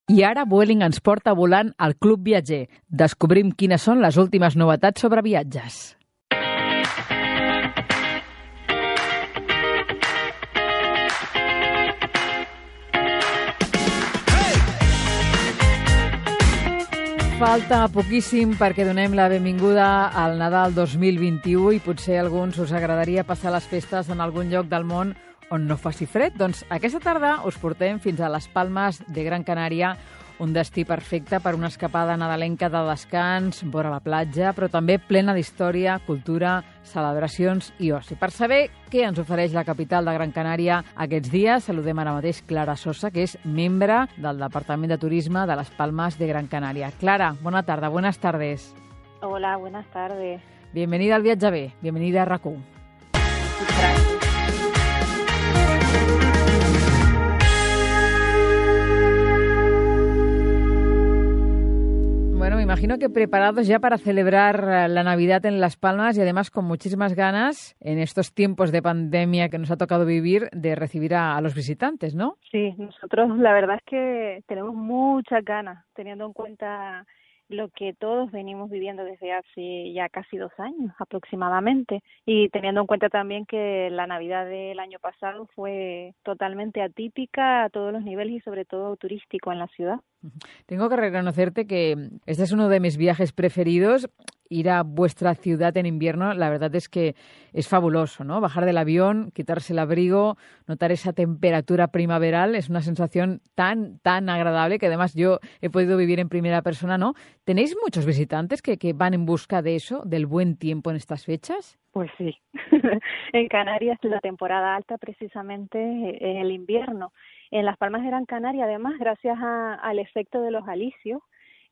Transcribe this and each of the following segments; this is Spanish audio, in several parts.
I ara Vueling ens porta volant al Club Viatger. Descobrim quines són les últimes novetats sobre viatges. Falta poquíssim perquè donem la benvinguda al Nadal 2021 i potser a alguns us agradaria passar les festes en algun lloc del món on no faci fred. Doncs aquesta tarda us portem fins a les Palmes de Gran Canària, un destí perfecte per una escapada nadalenca de descans, vora la platja, però també plena d'història, cultura, celebracions i oci. Per saber què ens ofereix la capital de Gran Canària aquests dies, saludem ara mateix Clara Sosa, que és membre del Departament de Turisme de les Palmes de Gran Canària. Clara, bona tarda, buenas tardes. Hola, buenas tardes. Bienvenida al Viatge B, bienvenida a RAC1. Gracias. Bueno, me imagino que preparados ya para celebrar la Navidad en Las Palmas y además con muchísimas ganas en estos tiempos de pandemia que nos ha tocado vivir de recibir a los visitantes, ¿no? Sí, nosotros la verdad es que tenemos muchas ganas, teniendo en cuenta lo que todos venimos viviendo desde hace ya casi 2 años aproximadamente, y teniendo en cuenta también que la Navidad del año pasado fue totalmente atípica a todos los niveles y sobre todo turístico en la ciudad. Tengo que reconocerte que este es uno de mis viajes preferidos. Ir a vuestra ciudad en invierno, la verdad es que es fabuloso, ¿no? Bajar del avión, quitarse el abrigo, notar esa temperatura primaveral, es una sensación tan agradable que además yo he podido vivir en primera persona, ¿no? ¿Tenéis muchos visitantes que van en busca de eso, del buen tiempo en estas fechas? Pues sí, en Canarias la temporada alta precisamente es el invierno. En Las Palmas de Gran Canaria, además, gracias al efecto de los alisios,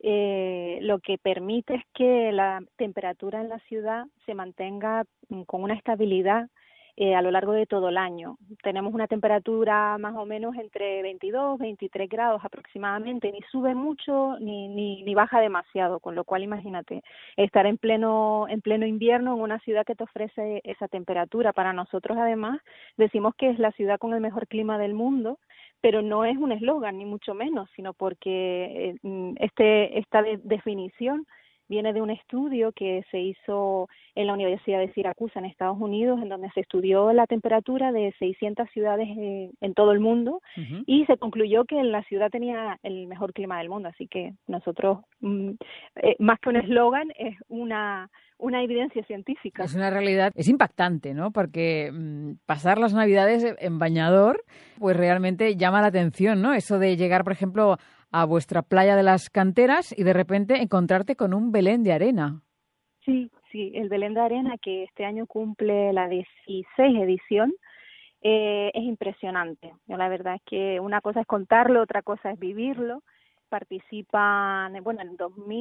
lo que permite es que la temperatura en la ciudad se mantenga con una estabilidad a lo largo de todo el año. Tenemos una temperatura más o menos entre 22, 23 grados aproximadamente, ni sube mucho ni baja demasiado, con lo cual imagínate estar en pleno invierno en una ciudad que te ofrece esa temperatura. Para nosotros además decimos que es la ciudad con el mejor clima del mundo, pero no es un eslogan, ni mucho menos, sino porque esta definición viene de un estudio que se hizo en la Universidad de Siracusa, en Estados Unidos, en donde se estudió la temperatura de 600 ciudades en todo el mundo, y se concluyó que la ciudad tenía el mejor clima del mundo. Así que nosotros, más que un eslogan, es una evidencia científica. Es una realidad, es impactante, ¿no? Porque pasar las Navidades en bañador, pues realmente llama la atención, ¿no? Eso de llegar, por ejemplo, a vuestra playa de las Canteras y de repente encontrarte con un Belén de arena. Sí, el Belén de arena, que este año cumple la 16 edición, es impresionante. Yo la verdad es que una cosa es contarlo, otra cosa es vivirlo. Participan, bueno, en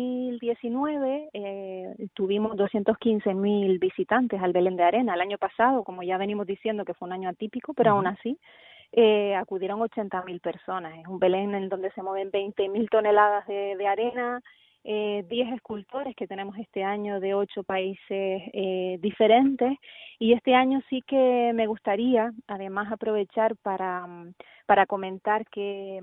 2019 tuvimos 215.000 visitantes al Belén de Arena. El año pasado, como ya venimos diciendo que fue un año atípico, pero aún así acudieron 80.000 personas. Es un Belén en donde se mueven 20.000 toneladas de arena, 10 escultores que tenemos este año de 8 países diferentes, y este año sí que me gustaría además aprovechar para comentar que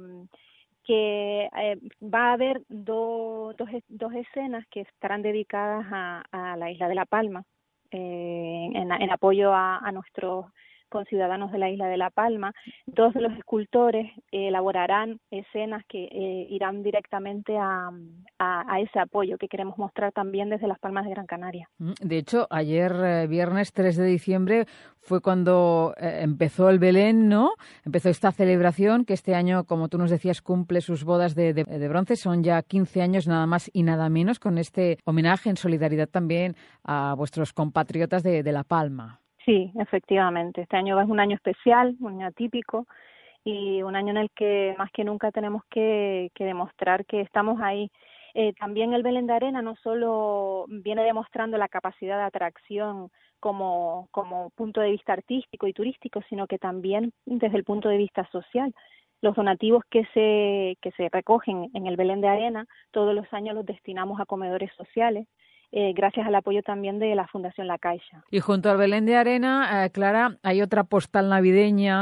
va a haber dos escenas que estarán dedicadas a la isla de La Palma, en apoyo a nuestros conciudadanos de la isla de La Palma. 2 de los escultores elaborarán escenas que irán directamente a ese apoyo que queremos mostrar también desde Las Palmas de Gran Canaria. De hecho, ayer, viernes 3 de diciembre, fue cuando empezó el Belén, ¿no? Empezó esta celebración que este año, como tú nos decías, cumple sus bodas de bronce. Son ya 15 años nada más y nada menos, con este homenaje en solidaridad también a vuestros compatriotas de La Palma. Sí, efectivamente. Este año es un año especial, un año atípico, y un año en el que más que nunca tenemos que demostrar que estamos ahí. También el Belén de Arena no solo viene demostrando la capacidad de atracción como punto de vista artístico y turístico, sino que también desde el punto de vista social. Los donativos que se recogen en el Belén de Arena todos los años los destinamos a comedores sociales, gracias al apoyo también de la Fundación La Caixa. Y junto al Belén de Arena, Clara, hay otra postal navideña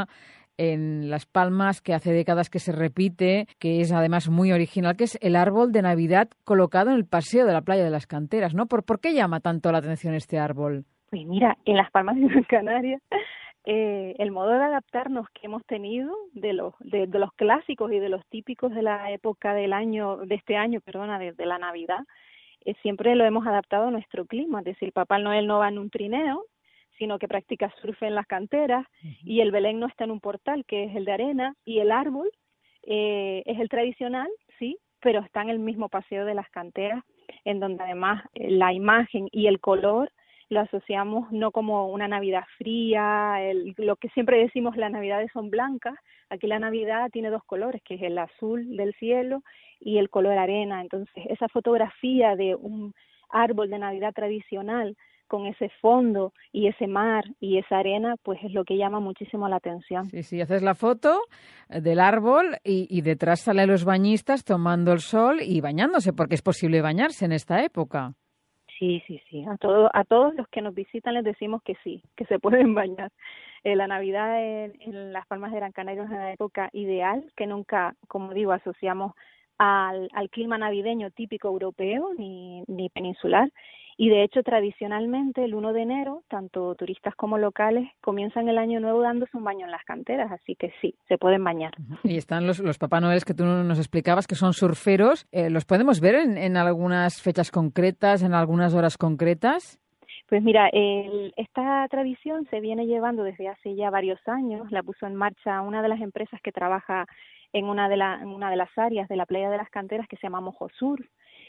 en Las Palmas, que hace décadas que se repite, que es además muy original, que es el árbol de Navidad colocado en el paseo de la playa de las Canteras, ¿no? ¿Por qué llama tanto la atención este árbol? Pues mira, en Las Palmas de Gran Canaria, el modo de adaptarnos que hemos tenido de los clásicos y de los típicos de la época de este año, de la Navidad, siempre lo hemos adaptado a nuestro clima. Es decir, Papá Noel no va en un trineo, sino que practica surf en las canteras, y el Belén no está en un portal, que es el de arena, y el árbol es el tradicional, sí, pero está en el mismo paseo de las canteras, en donde además la imagen y el color lo asociamos no como una Navidad fría, lo que siempre decimos las Navidades son blancas. Aquí la Navidad tiene dos colores, que es el azul del cielo y el color arena. Entonces, esa fotografía de un árbol de Navidad tradicional con ese fondo y ese mar y esa arena, pues es lo que llama muchísimo la atención. Sí, haces la foto del árbol y detrás salen los bañistas tomando el sol y bañándose, porque es posible bañarse en esta época. Sí. A todos los que nos visitan les decimos que sí, que se pueden bañar. La Navidad en Las Palmas de Gran Canaria es una época ideal que nunca, como digo, asociamos al clima navideño típico europeo ni peninsular. Y de hecho, tradicionalmente, el 1 de enero, tanto turistas como locales comienzan el año nuevo dándose un baño en las canteras, así que sí, se pueden bañar. Y están los Papá Noel que tú nos explicabas, que son surferos. ¿Los podemos ver en algunas fechas concretas, en algunas horas concretas? Pues mira, esta tradición se viene llevando desde hace ya varios años. La puso en marcha una de las empresas que trabaja en una de las áreas de la playa de las canteras, que se llama Mojosur.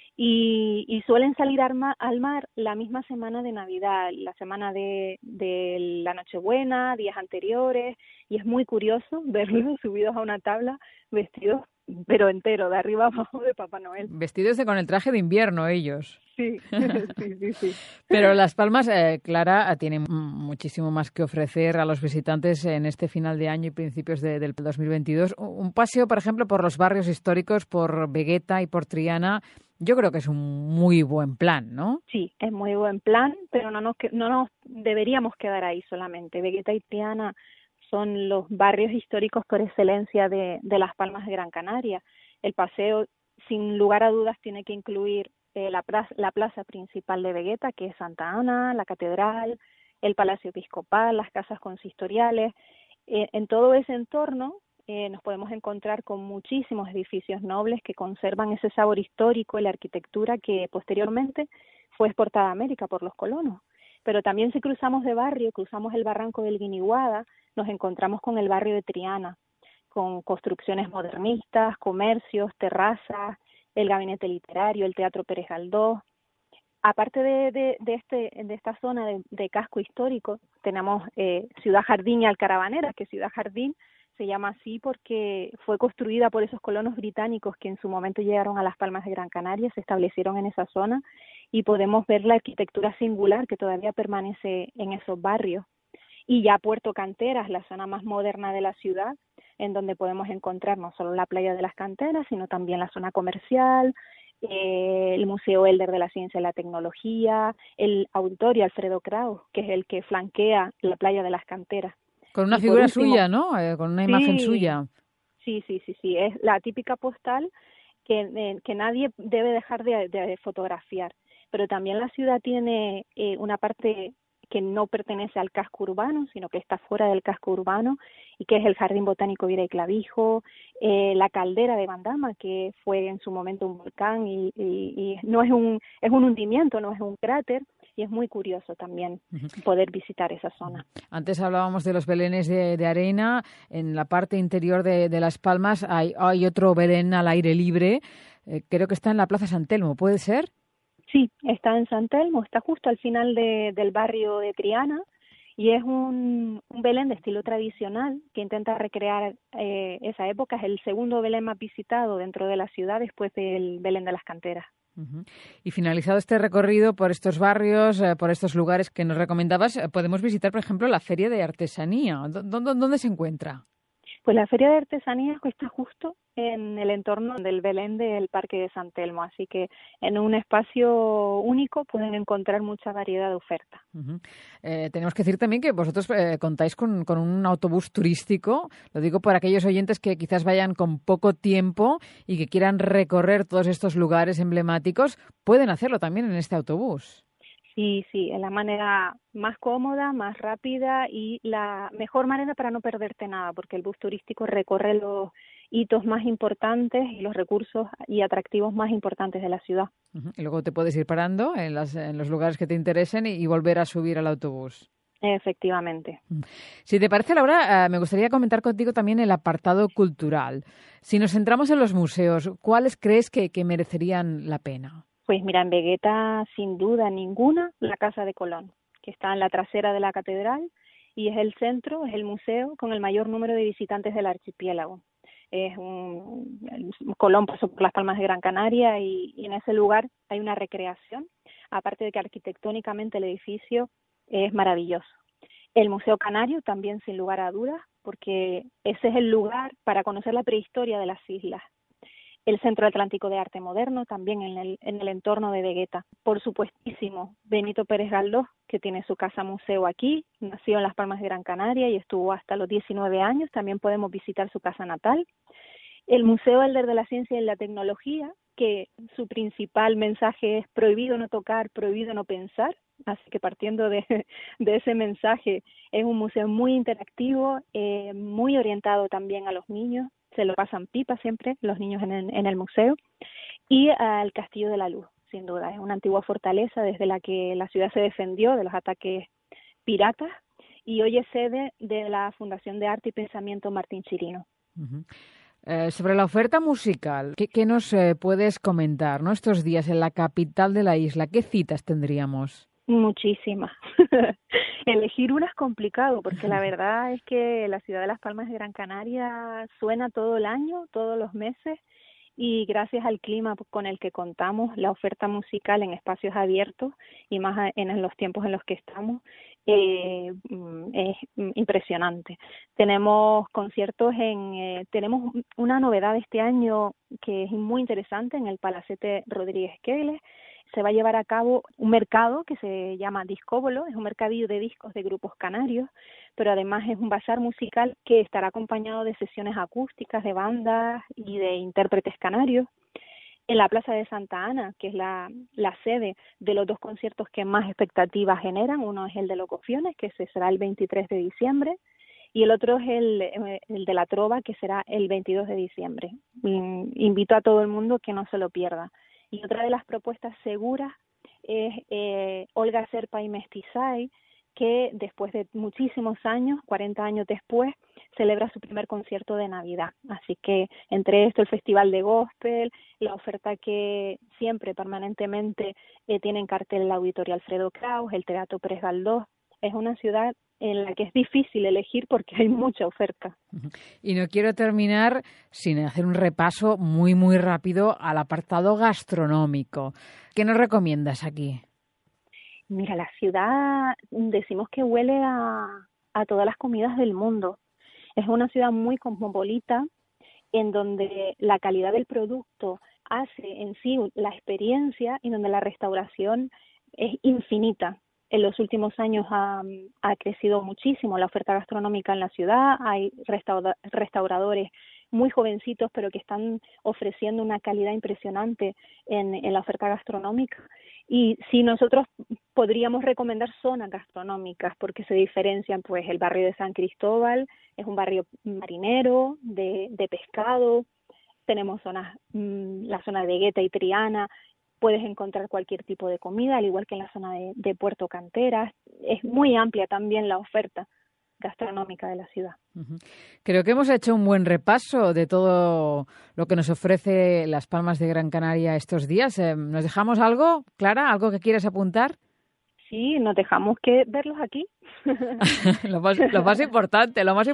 Y suelen salir al mar la misma semana de Navidad, la semana de la Nochebuena, días anteriores, y es muy curioso verlos subidos a una tabla vestidos, pero entero, de arriba abajo, de Papá Noel. Vestidos con el traje de invierno ellos. Sí. Pero Las Palmas, Clara, tiene muchísimo más que ofrecer a los visitantes en este final de año y principios del 2022. Un paseo, por ejemplo, por los barrios históricos, por Vegueta y por Triana, yo creo que es un muy buen plan, ¿no? Sí, es muy buen plan, pero no nos deberíamos quedar ahí solamente. Vegueta y Triana son los barrios históricos por excelencia de Las Palmas de Gran Canaria. El paseo, sin lugar a dudas, tiene que incluir la plaza principal de Vegueta, que es Santa Ana, la catedral, el Palacio Episcopal, las casas consistoriales. En todo ese entorno nos podemos encontrar con muchísimos edificios nobles que conservan ese sabor histórico y la arquitectura que posteriormente fue exportada a América por los colonos. Pero también si cruzamos de barrio, cruzamos el barranco del Guiniguada, nos encontramos con el barrio de Triana, con construcciones modernistas, comercios, terrazas, el gabinete literario, el Teatro Pérez Galdós. Aparte de esta zona de casco histórico, tenemos Ciudad Jardín y Alcaravanera, que Ciudad Jardín se llama así porque fue construida por esos colonos británicos que en su momento llegaron a Las Palmas de Gran Canaria, se establecieron en esa zona, y podemos ver la arquitectura singular que todavía permanece en esos barrios. Y ya Puerto Canteras, la zona más moderna de la ciudad, en donde podemos encontrar no solo la playa de las Canteras, sino también la zona comercial, el Museo Elder de la Ciencia y la Tecnología, el Auditorio Alfredo Kraus, que es el que flanquea la playa de las Canteras. Con una figura suya, ¿no? Con una imagen suya. Sí. Es la típica postal que nadie debe dejar de fotografiar. Pero también la ciudad tiene una parte que no pertenece al casco urbano, sino que está fuera del casco urbano, y que es el Jardín Botánico Viera y Clavijo, la caldera de Bandama, que fue en su momento un volcán y no es un hundimiento, no es un cráter, y es muy curioso también poder visitar esa zona. Antes hablábamos de los belenes de arena. En la parte interior de Las Palmas hay otro belén al aire libre, creo que está en la Plaza San Telmo, ¿puede ser? Sí, está en San Telmo, está justo al final del barrio de Triana, y es un Belén de estilo tradicional que intenta recrear esa época. Es el segundo Belén más visitado dentro de la ciudad después del Belén de las Canteras. Y finalizado este recorrido por estos barrios, por estos lugares que nos recomendabas, podemos visitar, por ejemplo, la Feria de Artesanía. ¿Dónde se encuentra? Pues la Feria de Artesanía está justo en el entorno del Belén del Parque de San Telmo, así que en un espacio único pueden encontrar mucha variedad de ofertas. Uh-huh. Tenemos que decir también que vosotros contáis con un autobús turístico, lo digo por aquellos oyentes que quizás vayan con poco tiempo y que quieran recorrer todos estos lugares emblemáticos, pueden hacerlo también en este autobús. Sí, es la manera más cómoda, más rápida y la mejor manera para no perderte nada, porque el bus turístico recorre los hitos más importantes y los recursos y atractivos más importantes de la ciudad. Uh-huh. Y luego te puedes ir parando en los lugares que te interesen y volver a subir al autobús. Efectivamente. Si te parece, Laura, me gustaría comentar contigo también el apartado cultural. Si nos centramos en los museos, ¿cuáles crees que merecerían la pena? Pues mira, en Vegueta, sin duda ninguna, la Casa de Colón, que está en la trasera de la catedral y es el centro, es el museo con el mayor número de visitantes del archipiélago. Colón pasó por las Palmas de Gran Canaria y en ese lugar hay una recreación, aparte de que arquitectónicamente el edificio es maravilloso. El Museo Canario también, sin lugar a dudas, porque ese es el lugar para conocer la prehistoria de las islas. El Centro Atlántico de Arte Moderno, también en el entorno de Vegueta. Por supuestísimo, Benito Pérez Galdós, que tiene su casa museo aquí, nació en las Palmas de Gran Canaria y estuvo hasta los 19 años, también podemos visitar su casa natal. El Museo Elder de la Ciencia y la Tecnología, que su principal mensaje es prohibido no tocar, prohibido no pensar, así que partiendo de ese mensaje, es un museo muy interactivo, muy orientado también a los niños, se lo pasan pipa siempre los niños en el museo, y el Castillo de la Luz, sin duda, es una antigua fortaleza desde la que la ciudad se defendió de los ataques piratas y hoy es sede de la Fundación de Arte y Pensamiento Martín Chirino. Uh-huh. Sobre la oferta musical, ¿qué nos puedes comentar, ¿no? Estos días en la capital de la isla, ¿qué citas tendríamos? Muchísimas. Elegir una es complicado porque la verdad es que la ciudad de Las Palmas de Gran Canaria suena todo el año, todos los meses y gracias al clima con el que contamos, la oferta musical en espacios abiertos y más en los tiempos en los que estamos es impresionante. Tenemos conciertos tenemos una novedad este año que es muy interesante en el Palacete Rodríguez Queles. Se va a llevar a cabo un mercado que se llama Discóbolo, es un mercadillo de discos de grupos canarios, pero además es un bazar musical que estará acompañado de sesiones acústicas de bandas y de intérpretes canarios. En la Plaza de Santa Ana, que es la sede de los dos conciertos que más expectativas generan, uno es el de Locofiones, que será el 23 de diciembre, y el otro es el de La Trova, que será el 22 de diciembre. Invito a todo el mundo que no se lo pierda. Y otra de las propuestas seguras es Olga Serpa y Mestizay, que después de muchísimos años, 40 años después, celebra su primer concierto de Navidad. Así que entre esto el Festival de Gospel, la oferta que siempre permanentemente tiene en cartel el Auditorio Alfredo Kraus, el Teatro Pérez Galdós, es una ciudad en la que es difícil elegir porque hay mucha oferta. Y no quiero terminar sin hacer un repaso muy, muy rápido al apartado gastronómico. ¿Qué nos recomiendas aquí? Mira, la ciudad decimos que huele a todas las comidas del mundo. Es una ciudad muy cosmopolita en donde la calidad del producto hace en sí la experiencia y donde la restauración es infinita. En los últimos años ha crecido muchísimo la oferta gastronómica en la ciudad. Hay restauradores muy jovencitos, pero que están ofreciendo una calidad impresionante en la oferta gastronómica. Y si nosotros podríamos recomendar zonas gastronómicas, porque se diferencian, pues el barrio de San Cristóbal es un barrio marinero, de pescado. Tenemos zonas, la zona de Vegueta y Triana, puedes encontrar cualquier tipo de comida, al igual que en la zona de Puerto Canteras. Es muy amplia también la oferta gastronómica de la ciudad. Uh-huh. Creo que hemos hecho un buen repaso de todo lo que nos ofrece Las Palmas de Gran Canaria estos días. ¿Nos dejamos algo, Clara? ¿Algo que quieres apuntar? Sí, nos dejamos que verlos aquí. Lo más importante. Lo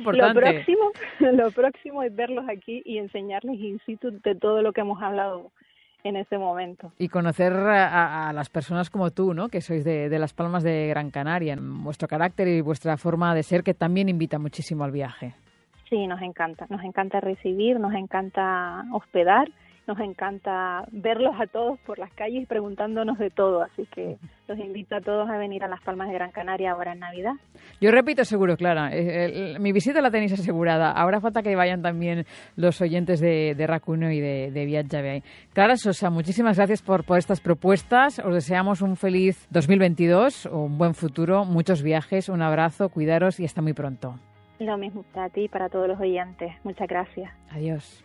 próximo es verlos aquí y enseñarles in situ de todo lo que hemos hablado en ese momento. Y conocer a las personas como tú, ¿no? Que sois de Las Palmas de Gran Canaria, vuestro carácter y vuestra forma de ser, que también invita muchísimo al viaje. Sí, nos encanta recibir, nos encanta hospedar, nos encanta verlos a todos por las calles preguntándonos de todo, así que los invito a todos a venir a Las Palmas de Gran Canaria ahora en Navidad. Yo repito seguro, Clara, mi visita la tenéis asegurada. Ahora falta que vayan también los oyentes de RAC1 y de Viatge Bé. Clara Sosa, muchísimas gracias por estas propuestas. Os deseamos un feliz 2022, un buen futuro, muchos viajes, un abrazo, cuidaros y hasta muy pronto. Lo mismo para ti y para todos los oyentes. Muchas gracias. Adiós.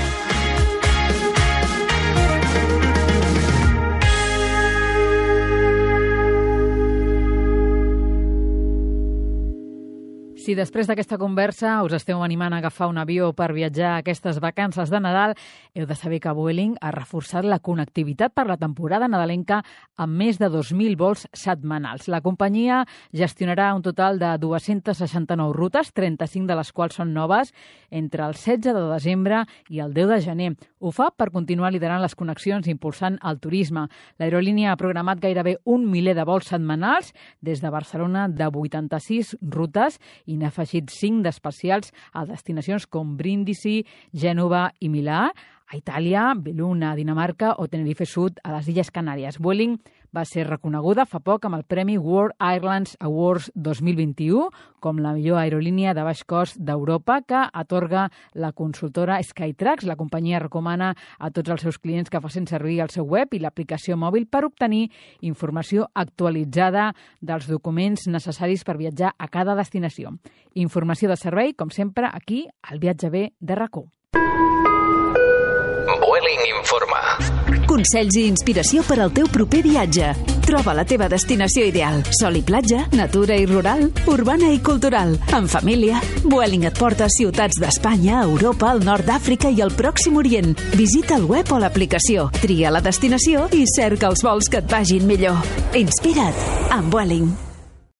Si després d'aquesta conversa us esteu animant a agafar un avió per viatjar aquestes vacances de Nadal, heu de saber que Vueling ha reforçat la connectivitat per la temporada nadalenca amb més de 2.000 vols setmanals. La companyia gestionarà un total de 269 rutes, 35 de les quals són noves, entre el 16 de desembre i el 10 de gener. Ho fa per continuar liderant les connexions i impulsant el turisme. L'aerolínia ha programat gairebé 1 miler de vols setmanals des de Barcelona de 86 rutes i n'ha afegit 5 d'especials a destinacions com Brindisi, Gènova i Milà, a Itàlia, Beluna, a Dinamarca o Tenerife Sud, a les Illes Canàries. Vueling va ser reconeguda fa poc amb el Premi World Airlines Awards 2021 com la millor aerolínia de baix cost d'Europa que atorga la consultora Skytrax. La companyia recomana a tots els seus clients que facin servir el seu web i l'aplicació mòbil per obtenir informació actualitzada dels documents necessaris per viatjar a cada destinació. Informació de servei, com sempre, aquí al Viatge Bé de RAC1. Vueling informa. Consells i inspiració per al teu proper viatge. Troba la teva destinació ideal. Sol i platja, natura i rural, urbana i cultural. En família, Vueling et porta a ciutats d'Espanya, Europa, el nord d'Àfrica i el Pròxim Orient. Visita el web o l'aplicació, tria la destinació i cerca els vols que et vagin millor. Inspira't amb Vueling.